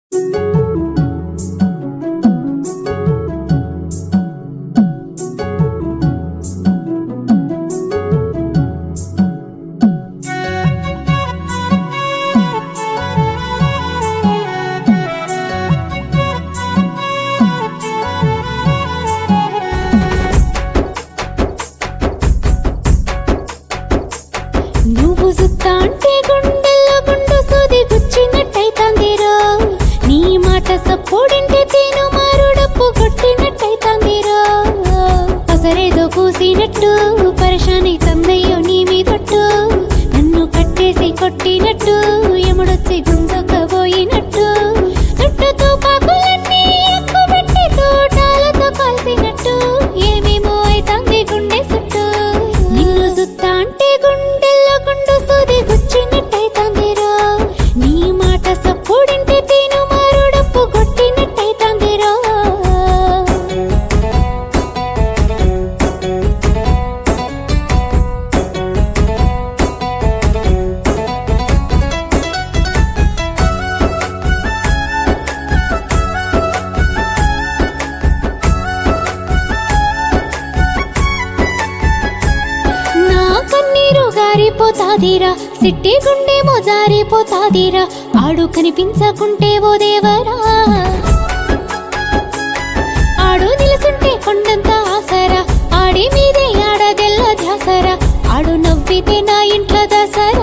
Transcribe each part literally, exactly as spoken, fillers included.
సప్పుడింటే తేను మారుడప్పు కొట్టినట్టయితందిరా. పసరేదో పూసినట్టు పరేషాని తందయ్యో నీ మీదొట్టు, నన్ను కట్టేసి కొట్టినట్టు ఎముడొచ్చి గుంజకపోయినట్టు, చుట్టూ పాకులన్నీ ఎక్కుబెట్టి తోటాలతో కాల్సినట్టు ఏమేమో అయితంది గుండె చుట్టూ. నిన్ను సుత్తా అంటే గుండెల్లో గుండు సూది గుచ్చినట్టయితందిరా. నీ మాట సప్పుడింటే తేను మారుడప్పు కొట్టినట్టయితందిరా. నా కన్నీరు గారిపోతాదిరా, సిట్టి గుండెమో జారిపోతాదిరా, ఆడు కనిపించకుంటే ఓ దేవరా. ఆడు నిలుసుంటే కొండంత ఆసరా, ఆడి మీదే ఆడదెల్ల ధ్యాసరా, ఆడు నవ్వితే నా ఇంట్లో దసరా.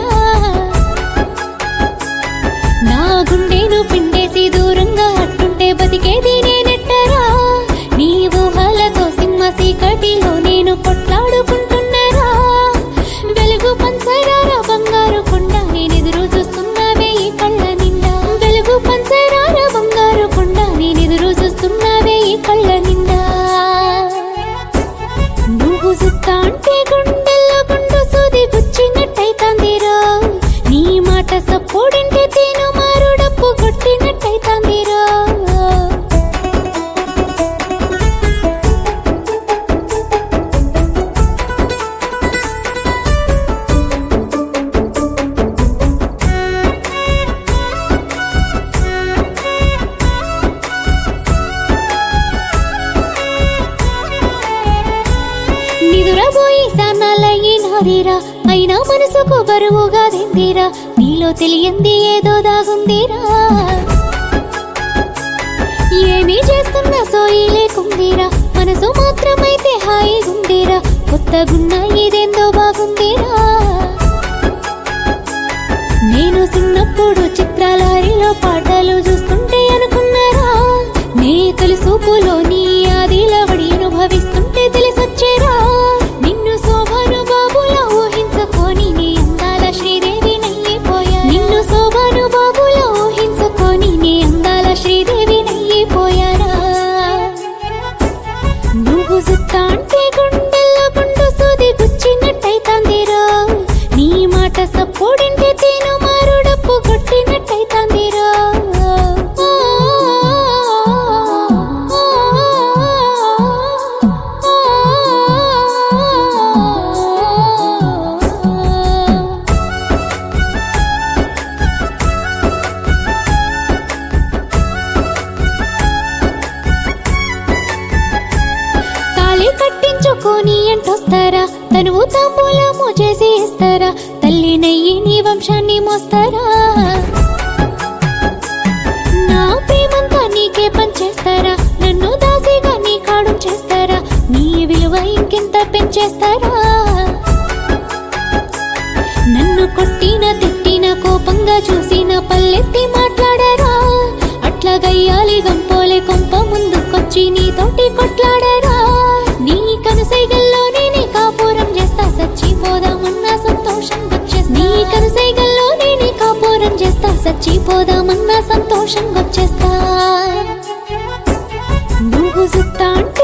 నా గుండెను పిండేసి దూరంగా అట్టుంటే బతికేది నేనెట్టరా. నీ ఊహలతో సింహ సీకటిలో నేను కొట్లాడుకుంటున్నారా. వెలుగు పంచరారా బంగారు కొండ, నేనెదురు చూస్తున్నావే ఈ కళ్ళ నిండా. వెలుగు పంచరారా బంగారు కొండ, నేనెదురు చూస్తున్నావే ఈ కళ్ళ నిండా. నువ్వు సుత్తా అంటే గుండెల్లో గుండు సూది గుచ్చినట్టయితందిరా. నీ మాట సప్పుడింటే తేను మారుడప్పు కొట్టినట్టయితందిరా. నిదురబోయి సానాలయ్యినాదిరా, అయినా మనసుకు బరువుగా దిందిరా. నీలో తెలియంది ఏదో దాగుందిరా. ఏమీ చేస్తున్నా సోయి లేకుందిరా, మనసు మాత్రమైతే హాయిగుందిరా. కొత్తగున్న ఇదేందో బాగుందిరా. నేను చిన్నప్పుడు చిత్రాలహరిలో పాటలు చూస్తుంటే అనుకున్నారా. నీ తొలి సూపులో నీ ఆదిల వడి అనుభవిస్తుంటే తెలిసొచ్చేరా. నిన్ను శోభను బాబులా ఊహించుకొని నీ అందాల శ్రీదేవి నయ్యిపోయా. నిన్ను శోభను బాబులా ఊహించుకొని నీ అందాల శ్రీదేవి నయ్యిపోయారా. నువ్వు సుత్తా అంటే గుండెల్లో గుండు సూది గుచ్చినట్టయితందిరా. నీ మాట సప్పుడింటే తేను మారుడప్పు కొట్టినట్టయితందిరా. తాళి కట్టించుకొని ఎంటొస్తారా, తనువు తాంబూలము చేసి ఇస్తారా. తల్లి నయ్యి నీ వంశాన్ని మోస్తారా. నా ప్రేమంతా నీకే పంచేస్తారా, నన్ను దాసిగా నీ కాడు చేస్తారా. నీ విలువ ఇంకెంత పెంచేస్తారా. నన్ను కొట్టిన తిట్టిన కోపంగా చూసిన పల్లెత్తి మాట్లాడరా. అట్లా గయ్యాలి గంపోలే కొంప ముందుకొచ్చి నీతోటి కొట్లాడరా. నీ కనుసైగల్లో నేనే కాపురం చేస్తా, చచ్చిపోదామన్నా సంతోషం వచ్చేస్తా. నీ కనుసైగల్లో నేనే కాపురం చేస్తా, చచ్చిపోదామన్నా సంతోషం వచ్చేస్తా. నువ్వు సుత్తా